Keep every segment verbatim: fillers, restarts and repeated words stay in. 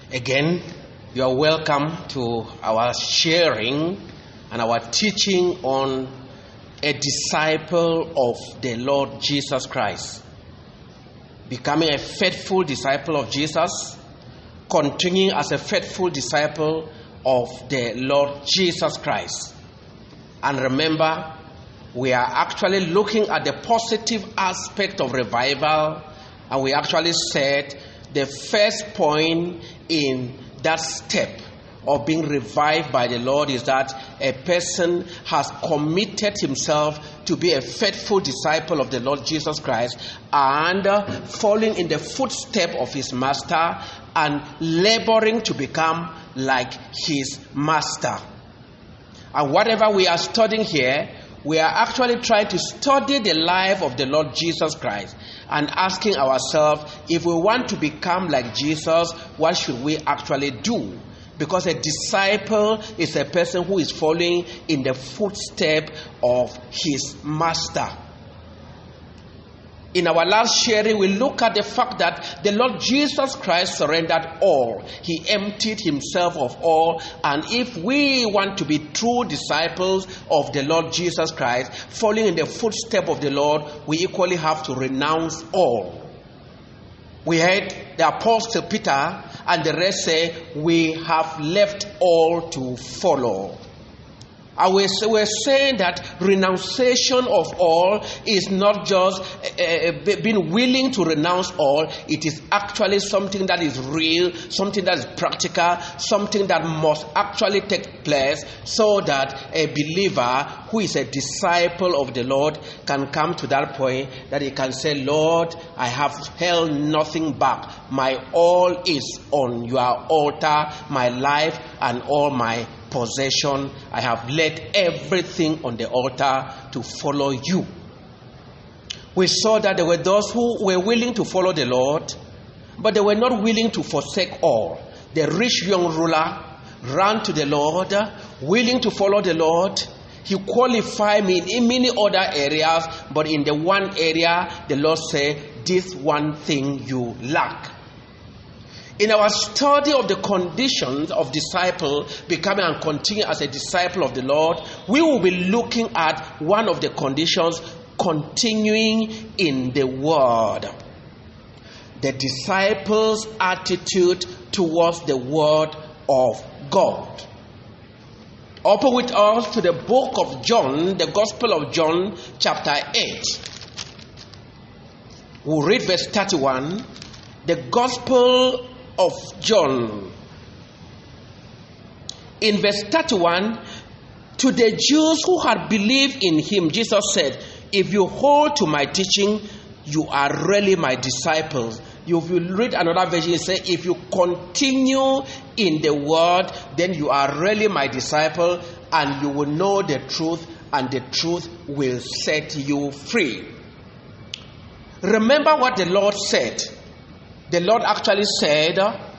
Again, you are welcome to our sharing and our teaching on a disciple of the Lord Jesus Christ. Becoming a faithful disciple of Jesus, continuing as a faithful disciple of the Lord Jesus Christ. And remember, we are actually looking at the positive aspect of revival, and we actually said the first point in that step of being revived by the Lord is that a person has committed himself to be a faithful disciple of the Lord Jesus Christ and uh, following in the footstep of his master and laboring to become like his master. And whatever we are studying here, we are actually trying to study the life of the Lord Jesus Christ and asking ourselves, if we want to become like Jesus, what should we actually do? Because a disciple is a person who is following in the footstep of his master. In our last sharing, we look at the fact that the Lord Jesus Christ surrendered all. He emptied himself of all. And if we want to be true disciples of the Lord Jesus Christ, following in the footstep of the Lord, we equally have to renounce all. We heard the Apostle Peter and the rest say, we have left all to follow. And we're saying that renunciation of all is not just uh, being willing to renounce all. It is actually something that is real, something that is practical, something that must actually take place so that a believer who is a disciple of the Lord can come to that point that he can say, Lord, I have held nothing back. My all is on your altar, my life and all my possession. I have laid everything on the altar to follow you. We saw that there were those who were willing to follow the Lord, but they were not willing to forsake all. The rich young ruler ran to the Lord, willing to follow the Lord. He qualified me in many other areas, but in the one area, the Lord said, this one thing you lack. In our study of the conditions of disciple becoming and continuing as a disciple of the Lord, we will be looking at one of the conditions, continuing in the Word. The disciples' attitude towards the Word of God. Open with us to the book of John, the Gospel of John, chapter eight. We'll read verse thirty-one. The Gospel of John. In verse thirty-one, to the Jews who had believed in him, Jesus said, if you hold to my teaching, you are really my disciples. If you read another version, it says, if you continue in the word, then you are really my disciple, and you will know the truth, and the truth will set you free. Remember what the Lord said. The Lord actually said,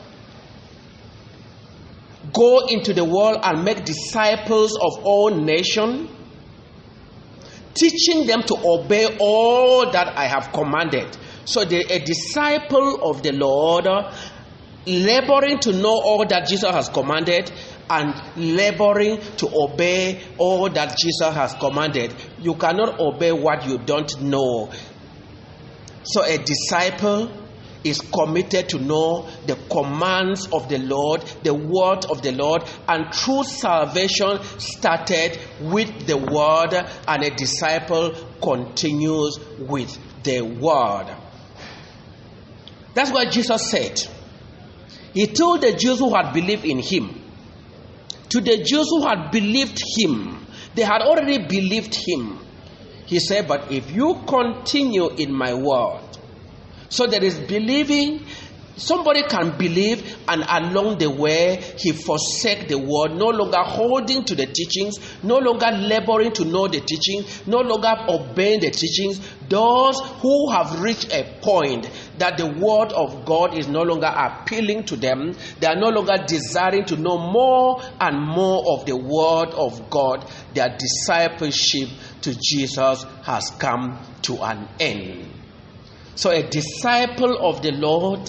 go into the world and make disciples of all nations, teaching them to obey all that I have commanded. So the, a disciple of the Lord, laboring to know all that Jesus has commanded and laboring to obey all that Jesus has commanded. You cannot obey what you don't know. So a disciple is committed to know the commands of the Lord, the word of the Lord, and true salvation started with the word, and a disciple continues with the word. That's what Jesus said. He told the Jews who had believed in him, to the Jews who had believed him, they had already believed him. He said, but if you continue in my word. So there is believing. Somebody can believe and along the way he forsake the word, no longer holding to the teachings, no longer laboring to know the teaching, no longer obeying the teachings. Those who have reached a point that the word of God is no longer appealing to them, they are no longer desiring to know more and more of the word of God, their discipleship to Jesus has come to an end. So a disciple of the Lord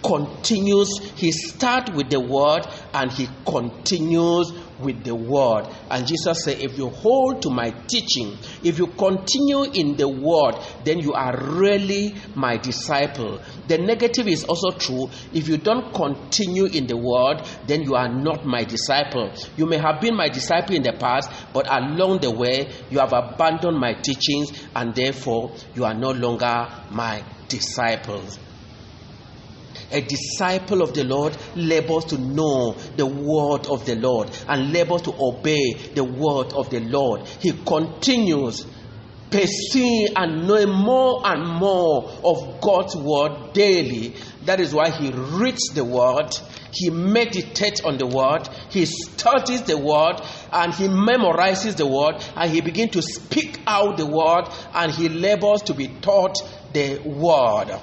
continues. He starts with the word and he continues with the word. And Jesus said, if you hold to my teaching, if you continue in the word, then you are really my disciple. The negative is also true. If you don't continue in the word, then you are not my disciple. You may have been my disciple in the past, but along the way you have abandoned my teachings, and therefore you are no longer my disciples. A disciple of the Lord labors to know the word of the Lord and labors to obey the word of the Lord. He continues pursuing and knowing more and more of God's word daily. That is why he reads the word, he meditates on the word, he studies the word, and he memorizes the word, and he begins to speak out the word, and he labors to be taught the word.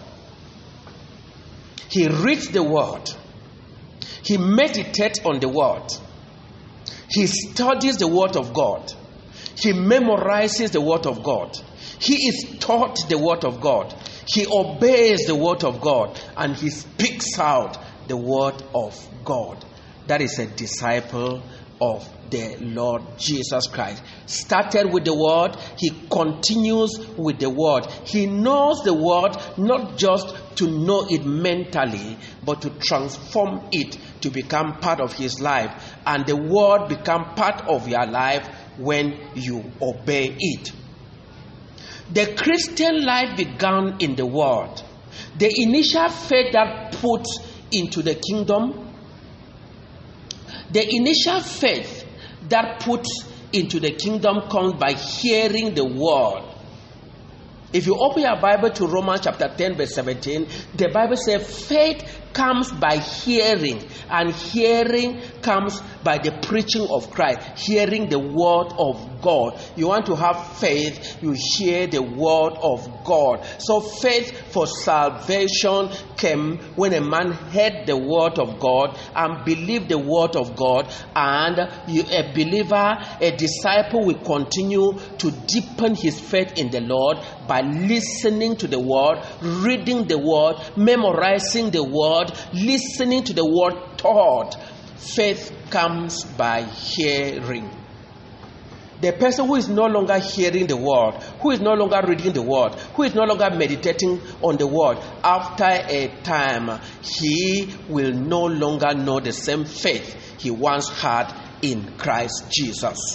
He reads the word. He meditates on the word. He studies the word of God. He memorizes the word of God. He is taught the word of God. He obeys the word of God. And he speaks out the word of God. That is a disciple of the Lord Jesus Christ. Started with the word, he continues with the word. He knows the word not just to know it mentally, but to transform it to become part of his life. And the word become part of your life when you obey it. The Christian life began in the word. The initial faith that put into the kingdom, the initial faith that puts into the kingdom comes by hearing the word. If you open your Bible to Romans chapter ten verse seventeen, the Bible says faith comes by hearing, and hearing comes by the preaching of Christ, hearing the word of God. You want to have faith, you hear the word of God. So faith for salvation came when a man heard the word of God and believed the word of God, and you, a believer, a disciple will continue to deepen his faith in the Lord by listening to the word, reading the word, memorizing the word, listening to the word taught. Faith comes by hearing. The person who is no longer hearing the word, who is no longer reading the word, who is no longer meditating on the word, after a time, he will no longer know the same faith he once had in Christ Jesus.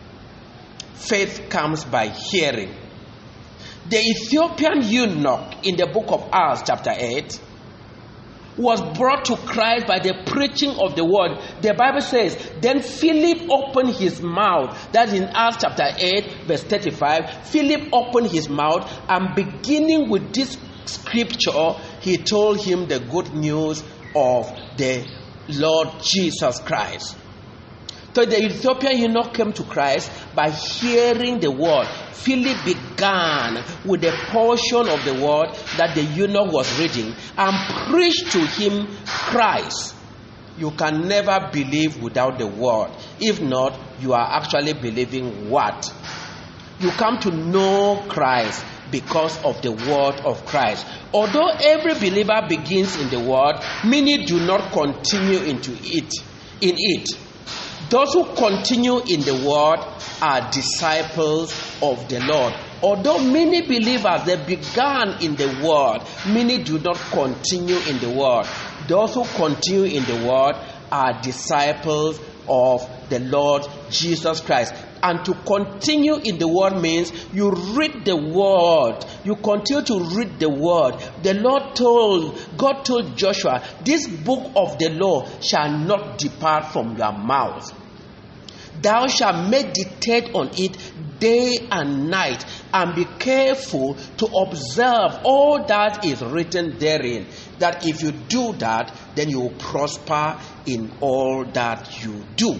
Faith comes by hearing. The Ethiopian eunuch in the book of Acts chapter eight was brought to Christ by the preaching of the word. The Bible says, then Philip opened his mouth. That's in Acts chapter eight, verse thirty-five. Philip opened his mouth, and beginning with this scripture, he told him the good news of the Lord Jesus Christ. So the Ethiopian eunuch came to Christ by hearing the word. Philip began with the portion of the word that the eunuch was reading and preached to him Christ. You can never believe without the word. If not, you are actually believing what? You come to know Christ because of the word of Christ. Although every believer begins in the word, many do not continue into it, in it. Those who continue in the word are disciples of the Lord. Although many believers, they began in the word, many do not continue in the word. Those who continue in the word are disciples of the Lord Jesus Christ. And to continue in the word means you read the word. You continue to read the word. The Lord told, God told Joshua, this book of the law shall not depart from your mouth. Thou shalt meditate on it day and night, and be careful to observe all that is written therein, that if you do that, then you will prosper in all that you do.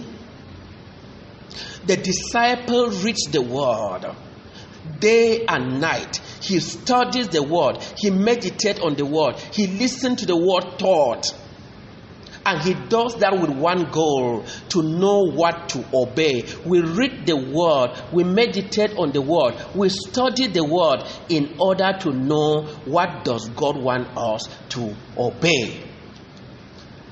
The disciple reads the word day and night. He studies the word. He meditates on the word. He listens to the word taught. And he does that with one goal, to know what to obey. We read the word. We meditate on the word. We study the word in order to know what does God want us to obey.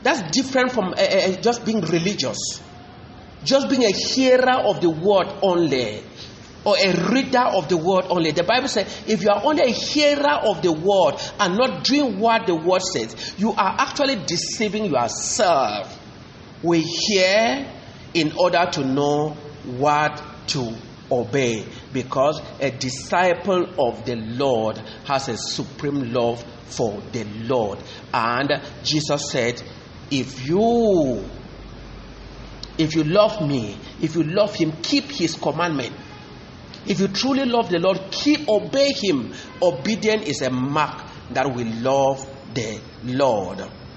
That's different from uh, uh, just being religious. Just being a hearer of the word only, or a reader of the word only. The Bible says, if you are only a hearer of the word and not doing what the word says, you are actually deceiving yourself. We hear in order to know what to obey, because a disciple of the Lord has a supreme love for the Lord. And Jesus said, if you if you love me, if you love him, keep his commandment. If you truly love the Lord, keep obey him. Obedience is a mark that we love the Lord.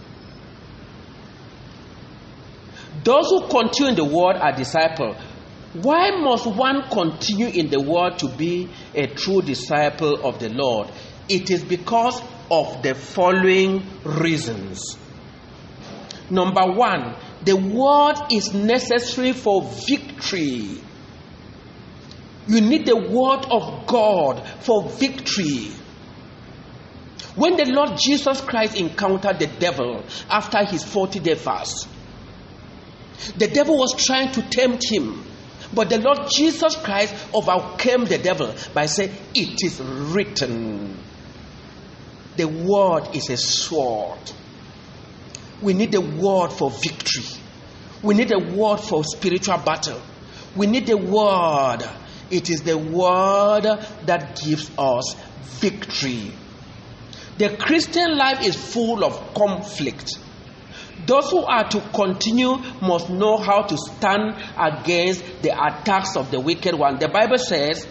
Those who continue in the word are disciples. Why must one continue in the word to be a true disciple of the Lord? It is because of the following reasons. Number one, the word is necessary for victory. You need the word of God for victory. When the Lord Jesus Christ encountered the devil after his forty-day fast, the devil was trying to tempt him. But the Lord Jesus Christ overcame the devil by saying, it is written. The word is a sword. We need the word for victory. We need the word for spiritual battle. We need the word. It is the word that gives us victory. The Christian life is full of conflict. Those who are to continue must know how to stand against the attacks of the wicked one. The Bible says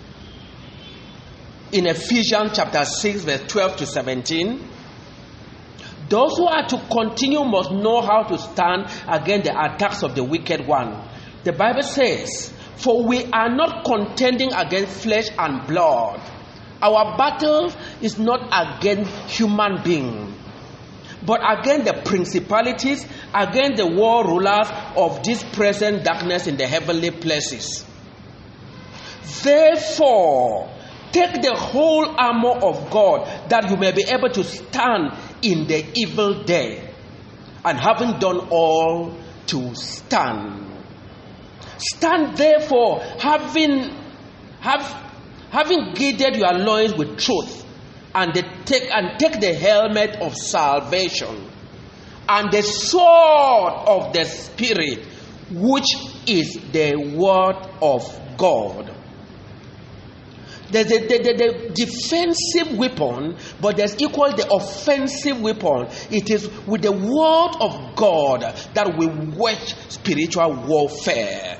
in Ephesians chapter six, verse twelve to seventeen, those who are to continue must know how to stand against the attacks of the wicked one. The Bible says, for we are not contending against flesh and blood. Our battle is not against human beings, but against the principalities, against the world rulers of this present darkness in the heavenly places. Therefore, take the whole armor of God, that you may be able to stand in the evil day, and having done all, to stand. Stand therefore, having have, having girded your loins with truth, and the take and take the helmet of salvation, and the sword of the Spirit, which is the word of God. There's a, the, the, the defensive weapon, but there's equal the offensive weapon. It is with the word of God that we wage spiritual warfare.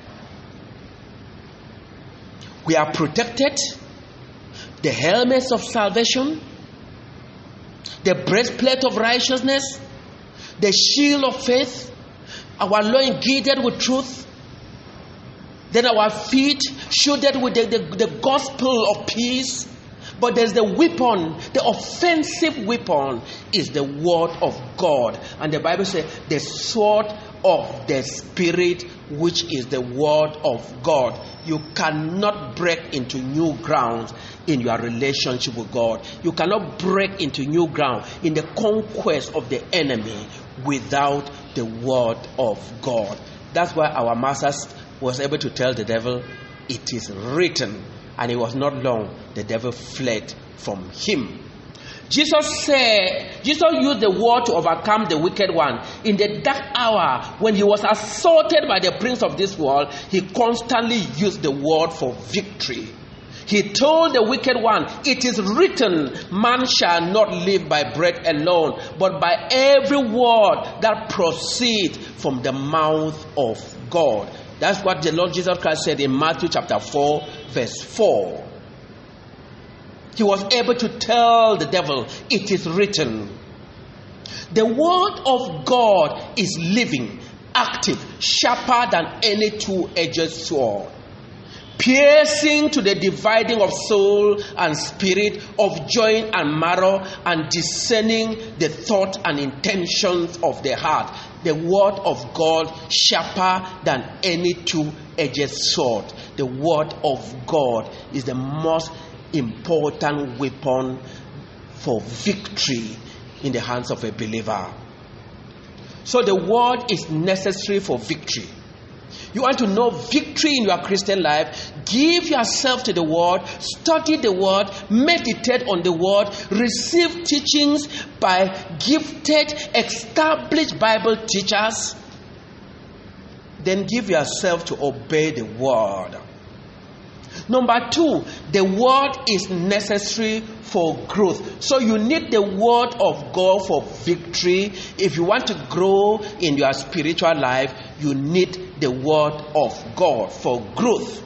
We are protected. The helmets of salvation, the breastplate of righteousness, the shield of faith, our loin girded with truth, then our feet shouldered with the, the, the gospel of peace. But there's the weapon, the offensive weapon is the word of God. And the Bible says the sword of the Spirit, which is the word of God. You cannot break into new ground in your relationship with God. You cannot break into new ground in the conquest of the enemy without the word of God. That's why our master was able to tell the devil, it is written. And it was not long, the devil fled from him. Jesus said, Jesus used the word to overcome the wicked one. In the dark hour, when he was assaulted by the prince of this world, he constantly used the word for victory. He told the wicked one, it is written, man shall not live by bread alone, but by every word that proceeds from the mouth of God. That's what the Lord Jesus Christ said in Matthew chapter four, verse four. He was able to tell the devil, it is written. The word of God is living, active, sharper than any two-edged sword, piercing to the dividing of soul and spirit, of joint and marrow, and discerning the thought and intentions of the heart. The word of God sharper than any two-edged sword. The word of God is the most important weapon for victory in the hands of a believer. So the word is necessary for victory. You want to know victory in your Christian life? Give yourself to the word, study the word, meditate on the word, receive teachings by gifted, established Bible teachers. Then give yourself to obey the word. Number two, the word is necessary for growth. So you need the word of God for victory. If you want to grow in your spiritual life, you need the word of God for growth.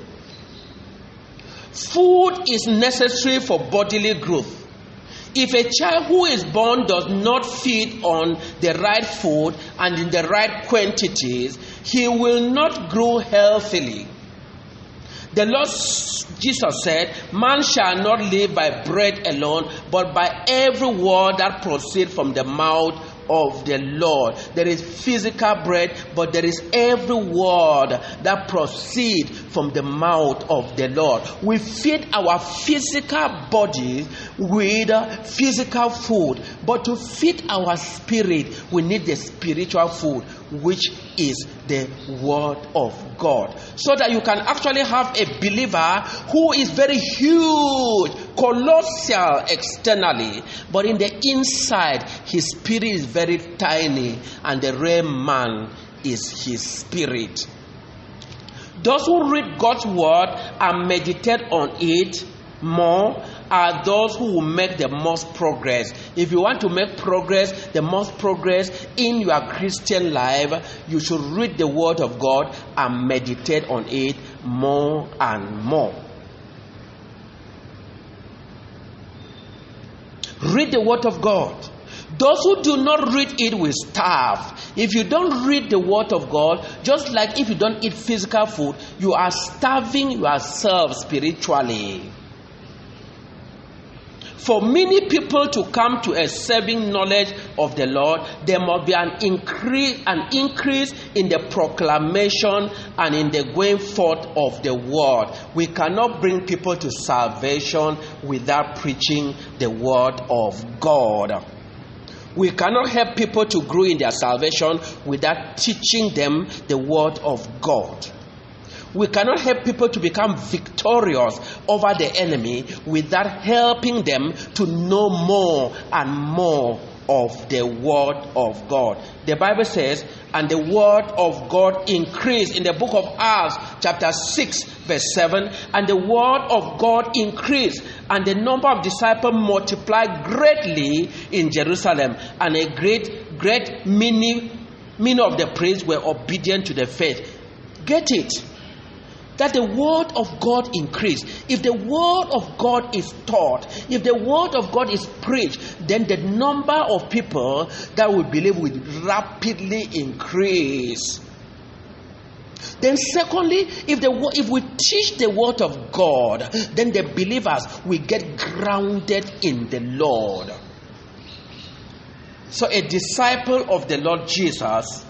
Food is necessary for bodily growth. If a child who is born does not feed on the right food and in the right quantities, he will not grow healthily. The Lord Jesus said, man shall not live by bread alone, but by every word that proceeds from the mouth of the Lord. There is physical bread, but there is every word that proceeds from the mouth of the Lord. We feed our physical body with physical food, but to feed our spirit, we need the spiritual food, which is the word of God, so that you can actually have a believer who is very huge, colossal externally, but in the inside his spirit is very tiny, and the real man is his spirit. Those who read God's word and meditate on it more are those who will make the most progress. If you want to make progress, the most progress in your Christian life, you should read the word of God and meditate on it more and more. Read the word of God. Those who do not read it will starve. If you don't read the word of God, just like if you don't eat physical food, you are starving yourself spiritually. For many people to come to a saving knowledge of the Lord, there must be an increase, an increase in the proclamation and in the going forth of the word. We cannot bring people to salvation without preaching the word of God. We cannot help people to grow in their salvation without teaching them the word of God. We cannot help people to become victorious over the enemy without helping them to know more and more of the word of God. The Bible says, and the word of God increased in the book of Acts chapter six verse seven, and the word of God increased, and the number of disciples multiplied greatly in Jerusalem, and a great, great many, many of the priests were obedient to the faith. Get it? That the word of God increase. If the word of God is taught, if the word of God is preached, then the number of people that will believe will rapidly increase. Then secondly, if the if we teach the word of God, then the believers will get grounded in the Lord. So a disciple of the Lord Jesus,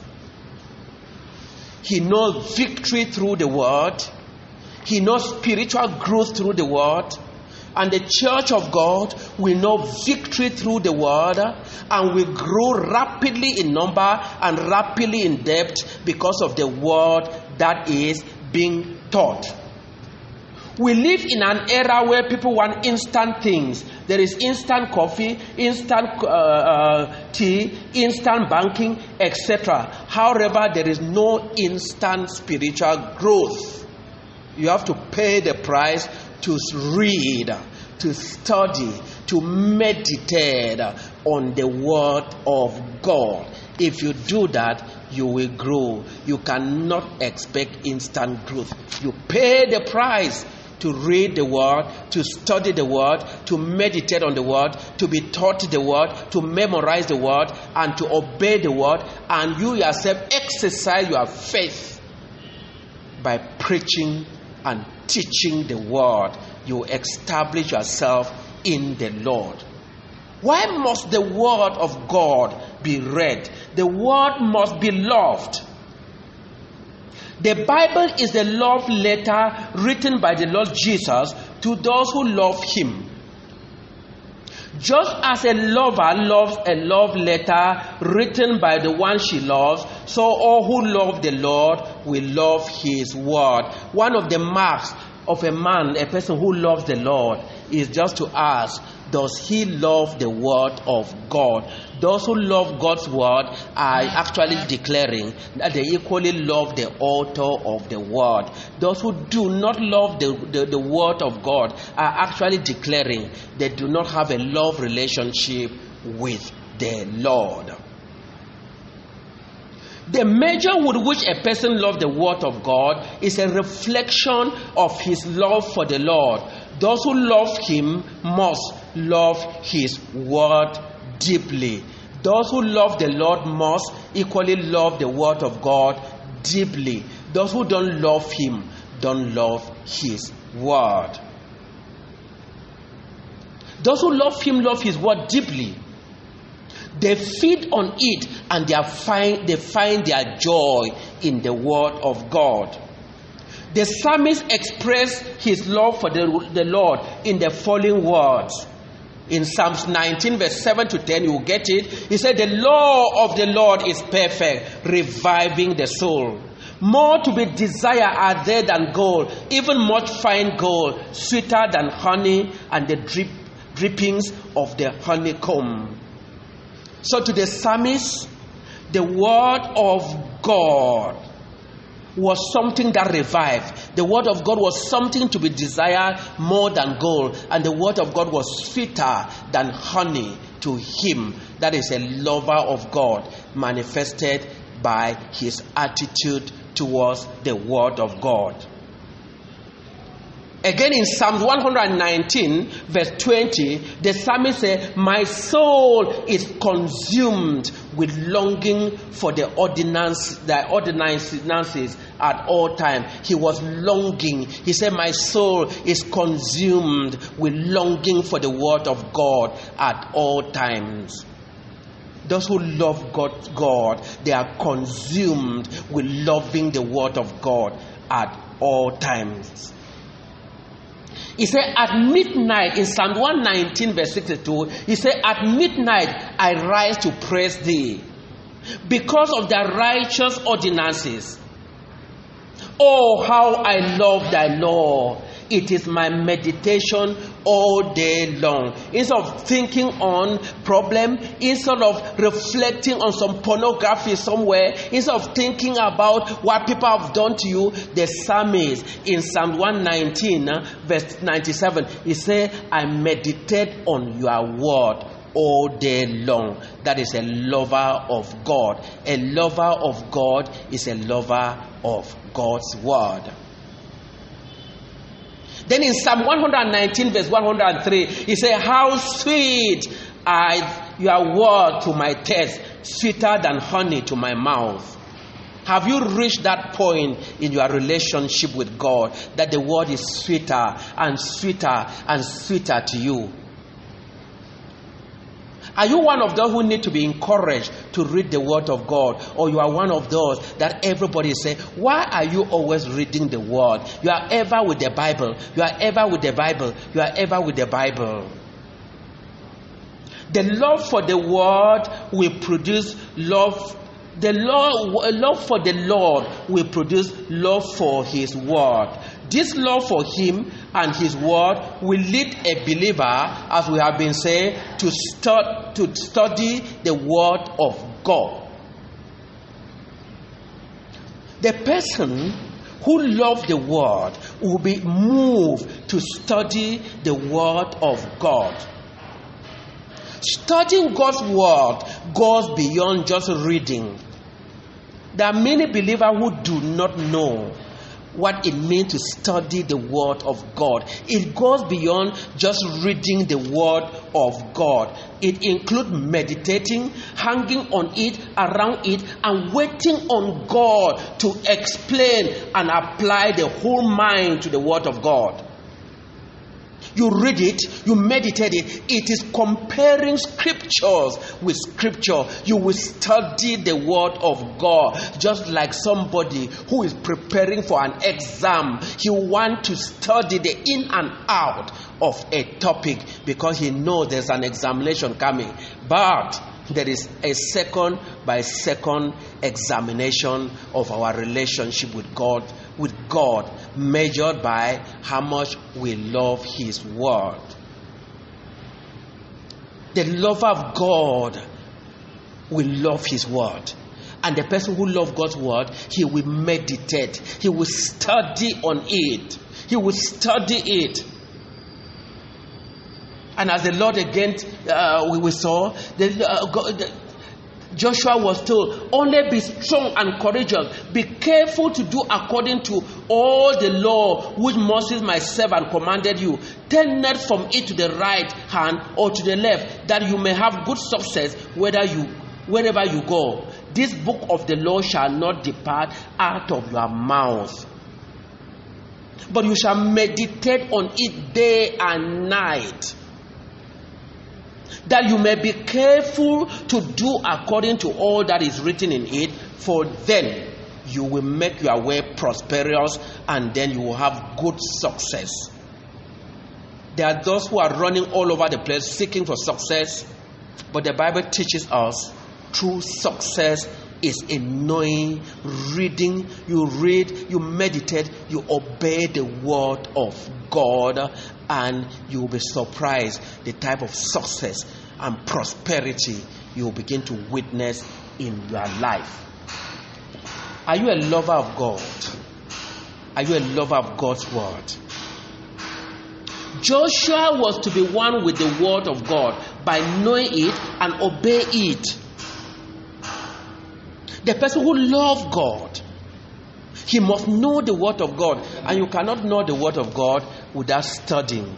he knows victory through the word. He knows spiritual growth through the word. And the church of God will know victory through the word and will grow rapidly in number and rapidly in depth because of the word that is being taught. We live in an era where people want instant things. There is instant coffee, instant uh, uh, tea, instant banking, et cetera. However, there is no instant spiritual growth. You have to pay the price to read, to study, to meditate on the word of God. If you do that, you will grow. You cannot expect instant growth. You pay the price to read the word, to study the word, to meditate on the word, to be taught the word, to memorize the word, and to obey the word, and you yourself exercise your faith by preaching and teaching the word. You establish yourself in the Lord. Why must the word of God be read? The word must be loved. The Bible is the love letter written by the Lord Jesus to those who love him. Just as a lover loves a love letter written by the one she loves, so all who love the Lord will love his word. One of the marks of a man, a person who loves the Lord, is just to ask, does he love the word of God? Those who love God's word are actually declaring that they equally love the author of the word. Those who do not love the, the, the word of God are actually declaring they do not have a love relationship with the Lord. The measure with which a person loves the word of God is a reflection of his love for the Lord. Those who love him must love his word deeply. Those who love the Lord must equally love the word of God deeply. Those who don't love him don't love his word. Those who love him love his word deeply. They feed on it and they find, they find their joy in the word of God. The psalmist expressed his love for the, the Lord in the following words. In Psalms nineteen, verse seven to ten, you will get it. He said, the law of the Lord is perfect, reviving the soul. More to be desired are there than gold, even much fine gold, sweeter than honey and the drip, drippings of the honeycomb. So to the psalmist, the word of God was something that revived. The word of God was something to be desired more than gold. And the word of God was sweeter than honey to him. That is a lover of God, manifested by his attitude towards the word of God. Again in Psalm one nineteen, verse twenty, the psalmist said, my soul is consumed with longing for the ordinance, the ordinances at all times. He was longing. He said, my soul is consumed with longing for the word of God at all times. Those who love God, God, they are consumed with loving the word of God at all times. He said, at midnight, in Psalm one nineteen, verse sixty-two, he said, at midnight I rise to praise thee because of thy righteous ordinances. Oh, how I love thy law. It is my meditation all day long. Instead of thinking on problem, instead of reflecting on some pornography somewhere, instead of thinking about what people have done to you, the psalmist in Psalm one nineteen, verse ninety-seven, he said, I meditate on your word all day long. That is a lover of God. A lover of God is a lover of God's word. Then in Psalm one nineteen, verse one hundred three, he said, how sweet are your word to my taste, sweeter than honey to my mouth. Have you reached that point in your relationship with God, that the word is sweeter and sweeter and sweeter to you? Are you one of those who need to be encouraged to read the word of God? Or you are one of those that everybody say, why are you always reading the word? You are ever with the Bible. You are ever with the Bible. You are ever with the Bible. The love for the word will produce love. The love, love for the Lord will produce love for his word. This love for him and his word will lead a believer, as we have been saying, to start to study the word of God. The person who loves the word will be moved to study the word of God. Studying God's word goes beyond just reading. There are many believers who do not know what it means to study the word of God. It goes beyond just reading the word of God. It includes meditating, hanging on it, around it, and waiting on God to explain and apply the whole mind to the word of God. You read it, you meditate it. It is comparing scriptures with scripture. You will study the word of God, just like somebody who is preparing for an exam. He wants to study the in and out of a topic because he knows there's an examination coming. But there is a second by second examination of our relationship with God, with God, measured by how much we love His word. The lover of God will love His word. And the person who loves God's word, he will meditate. He will study on it. He will study it. And as the Lord again, uh, we, we saw, the, uh, God, the, Joshua was told, only be strong and courageous. Be careful to do according to all the law which Moses my servant commanded you. Turn not from it to the right hand or to the left, that you may have good success whether you, wherever you go. This book of the law shall not depart out of your mouth, but you shall meditate on it day and night, that you may be careful to do according to all that is written in it, for then you will make your way prosperous, and then you will have good success. There are those who are running all over the place seeking for success, but the Bible teaches us true success is in knowing, reading. You read, you meditate, you obey the word of God, and you will be surprised the type of success and prosperity you will begin to witness in your life. Are you a lover of God? Are you a lover of God's word? Joshua was to be one with the word of God by knowing it and obey it. The person who loves God, he must know the word of God, and you cannot know the word of God without studying.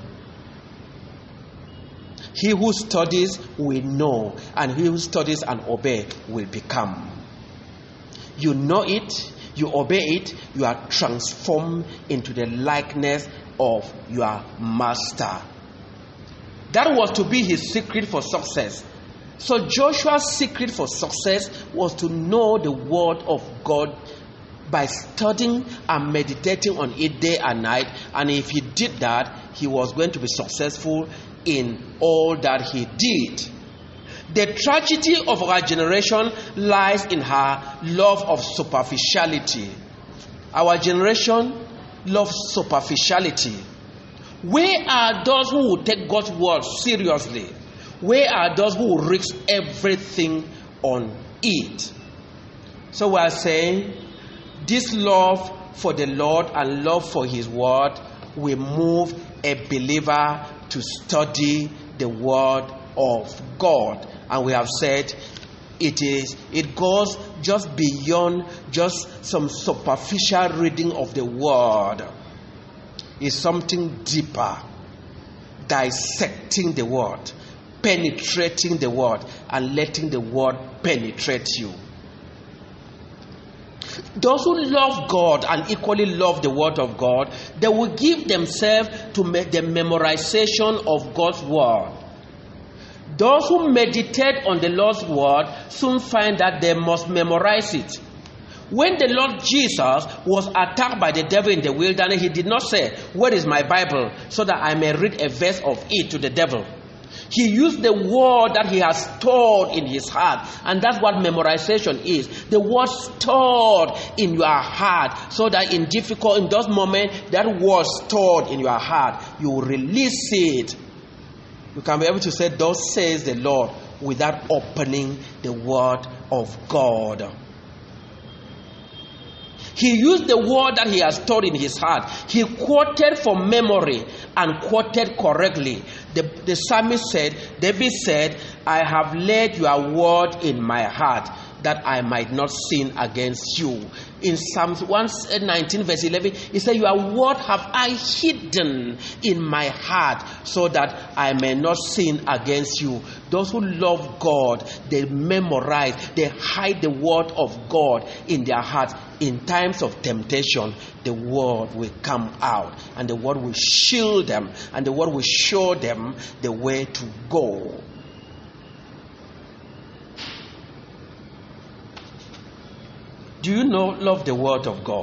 He who studies will know, and he who studies and obey will become. You know it, you obey it, you are transformed into the likeness of your master. That was to be his secret for success. So Joshua's secret for success was to know the word of God by studying and meditating on it day and night. And if he did that, he was going to be successful in all that he did. The tragedy of our generation lies in her love of superficiality. Our generation loves superficiality. Where are those who will take God's word seriously? Where are those who will risk everything on it? So we are saying this love for the Lord and love for his word will move a believer to study the word of God. And we have said it is it goes just beyond just some superficial reading of the word. It's something deeper, dissecting the word, penetrating the word, and letting the word penetrate you. Those who love God and equally love the word of God, they will give themselves to make the memorization of God's word. Those who meditate on the Lord's word soon find that they must memorize it. When the Lord Jesus was attacked by the devil in the wilderness, he did not say, "Where is my Bible?" so that I may read a verse of it to the devil. He used the word that he has stored in his heart. And that's what memorization is. The word stored in your heart, so that in difficult, in those moments, that word stored in your heart, you will release it. You can be able to say, "Thus says the Lord," without opening the word of God. He used the word that he has stored in his heart. He quoted from memory and quoted correctly. The, the psalmist said, David said, "I have laid your word in my heart." that I might not sin against you. In Psalm one nineteen verse eleven, he said, your word have I hidden in my heart so that I may not sin against you. Those who love God, they memorize, they hide the word of God in their hearts. In times of temptation, the word will come out, and the word will shield them, and the word will show them the way to go. Do you know, love the word of God?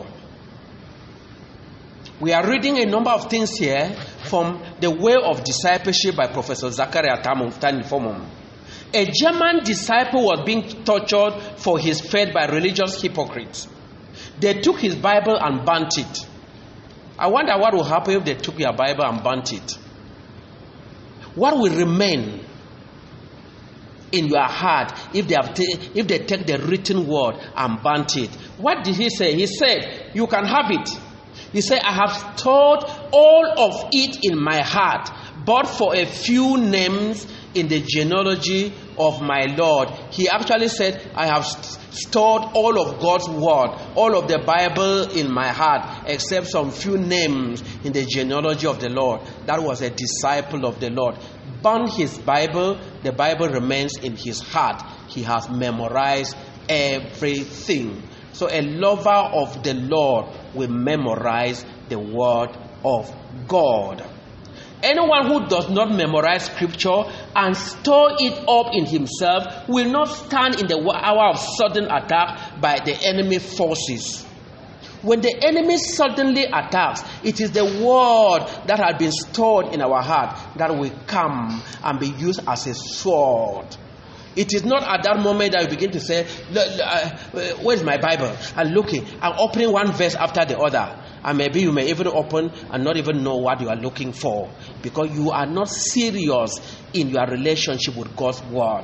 We are reading a number of things here from The Way of Discipleship by Professor Zachariah Tamu. A German disciple was being tortured for his faith by religious hypocrites. They took his Bible and burnt it. I wonder what will happen if they took your Bible and burnt it. What will remain in your heart if they have ta- if they take the written word and burnt it? What did he say? He said, you can have it. He said, I have stored all of it in my heart, but for a few names in the genealogy of my Lord. He actually said, I have st- stored all of God's word, all of the Bible in my heart, except some few names in the genealogy of the Lord. That was a disciple of the Lord. Burn his Bible, the Bible remains in his heart. He has memorized everything. So a lover of the Lord will memorize the word of God. Anyone who does not memorize scripture and store it up in himself will not stand in the hour of sudden attack by the enemy forces. When the enemy suddenly attacks, it is the word that has been stored in our heart that will come and be used as a sword. It is not at that moment that you begin to say, where's my Bible? And looking and opening one verse after the other. And maybe you may even open and not even know what you are looking for, because you are not serious in your relationship with God's word.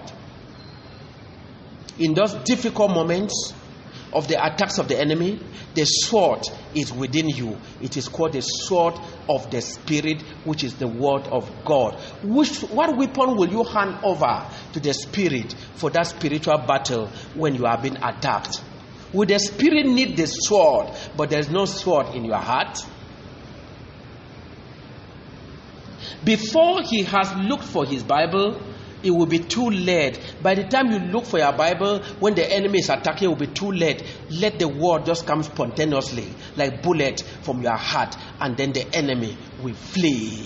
In those difficult moments of the attacks of the enemy, the sword is within you. It is called the sword of the Spirit, which is the word of God. Which, what weapon will you hand over to the Spirit for that spiritual battle when you are being attacked? Will the Spirit need the sword, but there is no sword in your heart? Before he has looked for his Bible, it will be too late. By the time you look for your Bible, when the enemy is attacking, it will be too late. Let the word just come spontaneously, like bullet from your heart, and then the enemy will flee.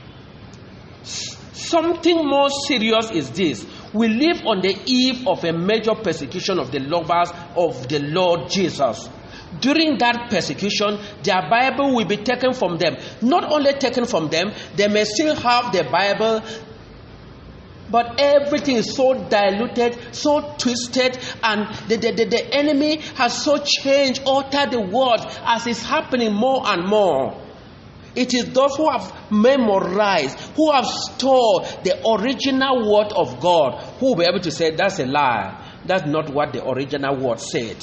Something more serious is this. We live on the eve of a major persecution of the lovers of the Lord Jesus. During that persecution, their Bible will be taken from them. Not only taken from them, they may still have the Bible, but everything is so diluted, so twisted, and the, the, the, the enemy has so changed, altered the word as is happening more and more. It is those who have memorized, who have stored the original word of God, who will be able to say, that's a lie. That's not what the original word said.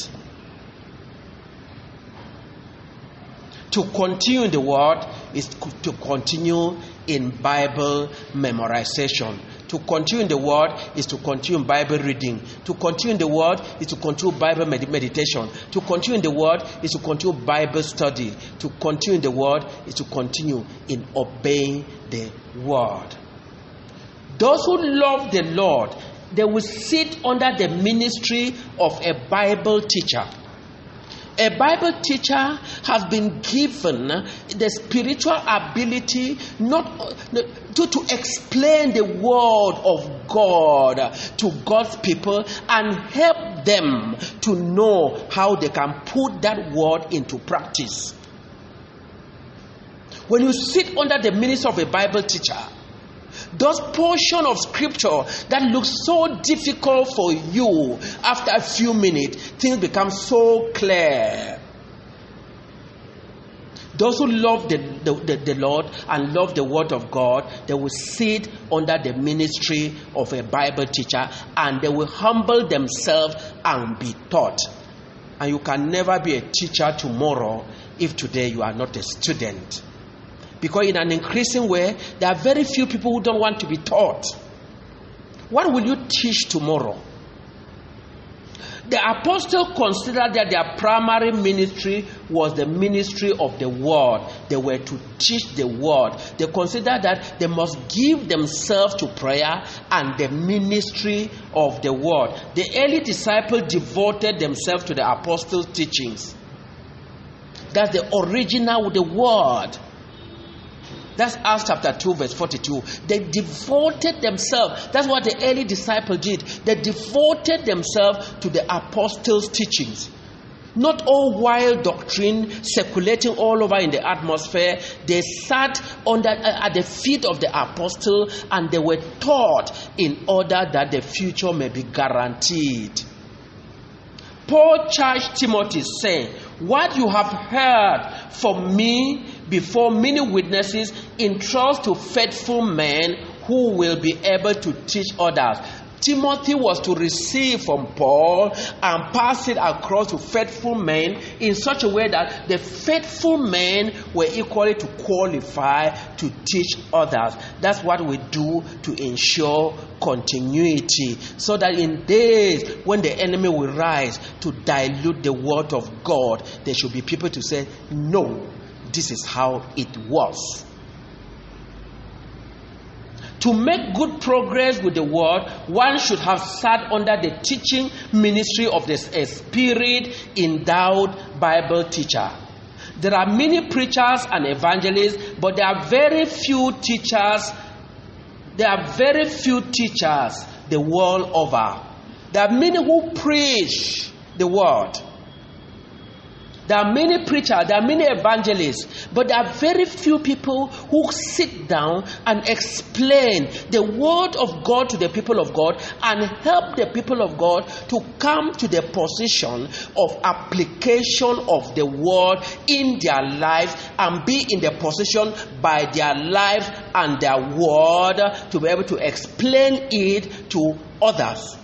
To continue in the word is to continue in Bible memorization. To continue in the word is to continue in Bible reading. To continue in the word is to continue Bible med- meditation. To continue in the word is to continue Bible study. To continue in the word is to continue in obeying the word. Those who love the Lord, they will sit under the ministry of a Bible teacher. A Bible teacher has been given the spiritual ability not to, to explain the word of God to God's people and help them to know how they can put that word into practice. When you sit under the ministry of a Bible teacher, those portions of scripture that look so difficult for you, after a few minutes, things become so clear. Those who love the, the, the, the Lord and love the word of God, they will sit under the ministry of a Bible teacher, and they will humble themselves and be taught. And you can never be a teacher tomorrow if today you are not a student. Because in an increasing way, there are very few people who don't want to be taught. What will you teach tomorrow? The apostles considered that their primary ministry was the ministry of the word. They were to teach the word. They considered that they must give themselves to prayer and the ministry of the word. The early disciples devoted themselves to the apostles' teachings. That's the original, the word. That's Acts chapter two, verse forty-two. They devoted themselves. That's what the early disciples did. They devoted themselves to the apostles' teachings. Not all wild doctrine circulating all over in the atmosphere. They sat under uh, at the feet of the apostle and they were taught in order that the future may be guaranteed. Paul charged Timothy, saying, "What you have heard from me before many witnesses, entrust to faithful men who will be able to teach others." Timothy was to receive from Paul and pass it across to faithful men in such a way that the faithful men were equally to qualify to teach others. That's what we do to ensure continuity, so that in days when the enemy will rise to dilute the word of God, there should be people to say, "No, this is how it was." To make good progress with the word, one should have sat under the teaching ministry of the Spirit-endowed Bible teacher. There are many preachers and evangelists, but there are very few teachers. There are very few teachers the world over. There are many who preach the word. There are many preachers, there are many evangelists, but there are very few people who sit down and explain the word of God to the people of God and help the people of God to come to the position of application of the word in their lives and be in the position by their lives and their word to be able to explain it to others.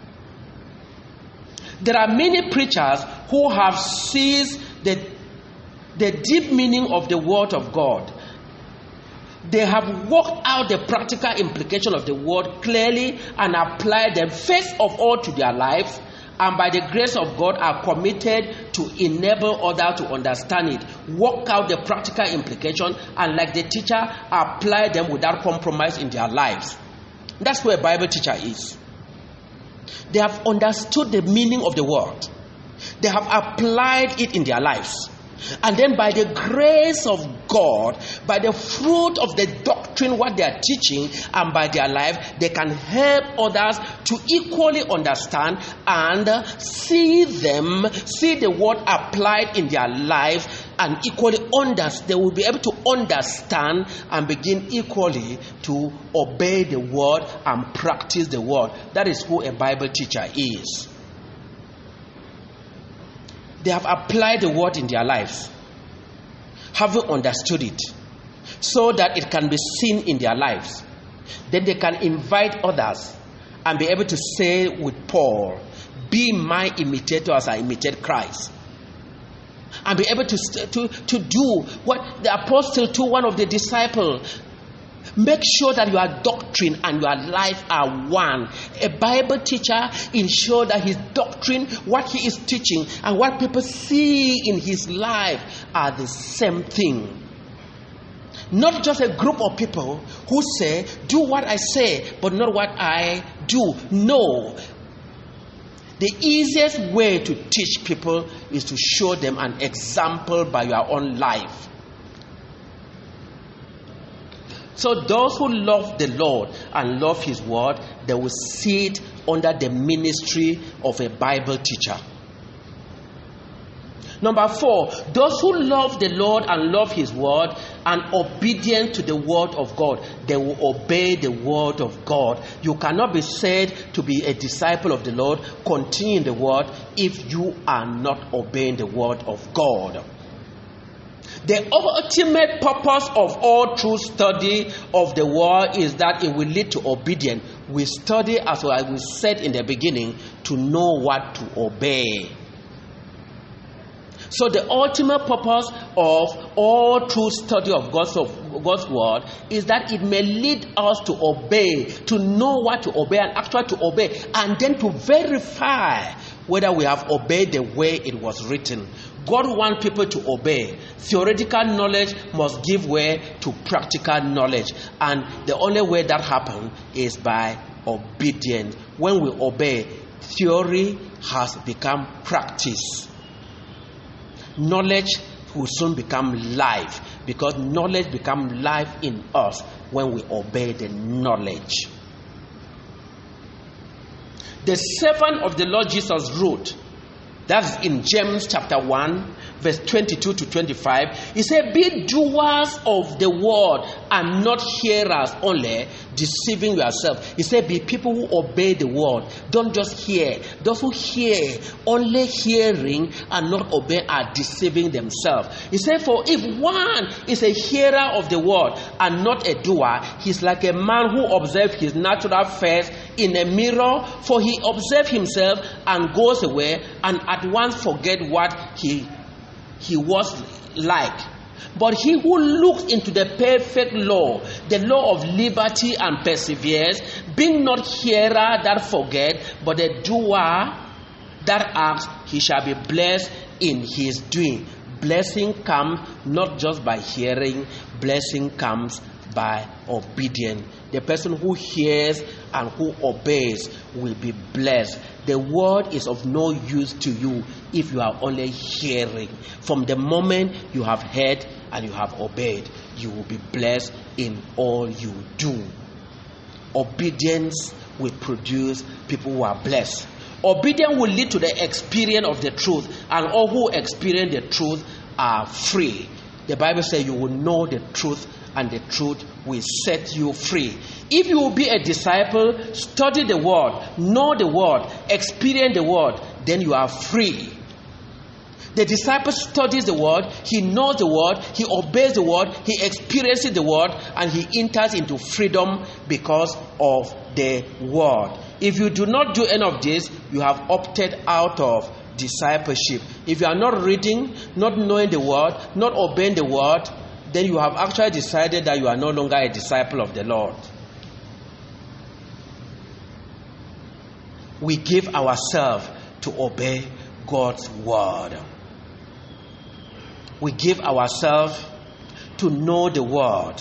There are many preachers who have seized the, the deep meaning of the word of God. They have worked out the practical implication of the word clearly and applied them first of all to their lives, and by the grace of God are committed to enable others to understand it, work out the practical implication, and like the teacher, apply them without compromise in their lives. That's where a Bible teacher is. They have understood the meaning of the word. They have applied it in their lives. And then by the grace of God, by the fruit of the doctrine, what they are teaching, and by their life, they can help others to equally understand and see them, see the word applied in their life, and equally understand. They will be able to understand and begin equally to obey the word and practice the word. That is who a Bible teacher is. They have applied the word in their lives, having understood it, so that it can be seen in their lives. Then they can invite others and be able to say with Paul, "Be my imitator as I imitate Christ." And be able to, to, to do what the apostle to one of the disciples. Make sure that your doctrine and your life are one. A Bible teacher ensures that his doctrine, what he is teaching, and what people see in his life are the same thing. Not just a group of people who say, "Do what I say, but not what I do." No. The easiest way to teach people is to show them an example by your own life. So those who love the Lord and love his word, they will sit under the ministry of a Bible teacher. Number four, those who love the Lord and love his word and obedient to the word of God, they will obey the word of God. You cannot be said to be a disciple of the Lord, continue in the word, if you are not obeying the word of God. The ultimate purpose of all true study of the word is that it will lead to obedience. We study, as we said in the beginning, to know what to obey. So the ultimate purpose of all true study of God's, of God's word is that it may lead us to obey, to know what to obey and actually to obey, and then to verify whether we have obeyed the way it was written. God wants people to obey. Theoretical knowledge must give way to practical knowledge. And the only way that happens is by obedience. When we obey, theory has become practice. Knowledge will soon become life, because knowledge becomes life in us when we obey the knowledge. The servant of the Lord Jesus wrote, that's in James chapter one, verse twenty-two to twenty-five. He said, be doers of the word and not hearers only, deceiving yourself. He said, be people who obey the word. Don't just hear. Those who hear, only hearing and not obey, are deceiving themselves. He said, for if one is a hearer of the word and not a doer, he's like a man who observes his natural face in a mirror, for he observes himself and goes away and at once forget what he he was like. But he who looks into the perfect law, the law of liberty, and perseveres, being not hearer that forget, but a doer that acts, he shall be blessed in his doing. Blessing comes not just by hearing, blessing comes by obedience. The person who hears and who obeys will be blessed. The word is of no use to you if you are only hearing. From the moment you have heard and you have obeyed, you will be blessed in all you do. Obedience will produce people who are blessed. Obedience will lead to the experience of the truth, and all who experience the truth are free. The Bible says you will know the truth, and the truth will set you free. If you will be a disciple, study the word, know the word, experience the word, then you are free. The disciple studies the word, he knows the word, he obeys the word, he experiences the word, and he enters into freedom because of the word. If you do not do any of this, you have opted out of discipleship. If you are not reading, not knowing the word, not obeying the word, then you have actually decided that you are no longer a disciple of the Lord. We give ourselves to obey God's word. We give ourselves to know the word.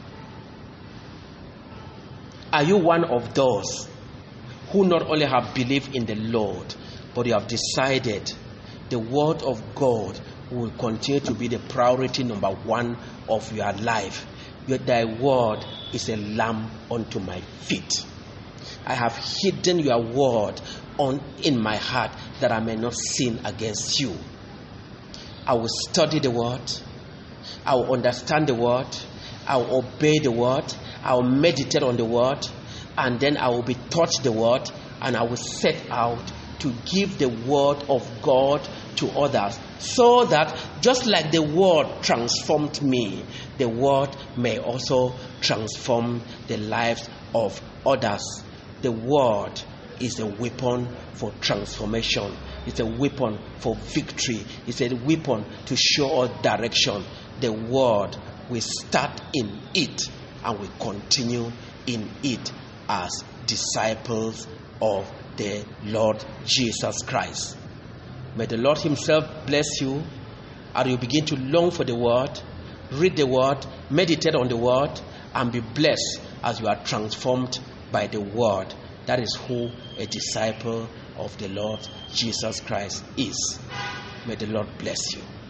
Are you one of those who not only have believed in the Lord, but you have decided the word of God will continue to be the priority number one of your life? Yet thy word is a lamp unto my feet. I have hidden your word on in my heart that I may not sin against you. I will study the word. I will understand the word. I will obey the word. I will meditate on the word. And then I will be taught the word. And I will set out to give the word of God to others, so that just like the word transformed me, the word may also transform the lives of others. The word is a weapon for transformation. It's a weapon for victory. It's a weapon to show us direction. The word, we start in it and we continue in it as disciples of the Lord Jesus Christ. May the Lord himself bless you as you begin to long for the word, read the word, meditate on the word, and be blessed as you are transformed by the word. That is who a disciple of the Lord Jesus Christ is. May the Lord bless you.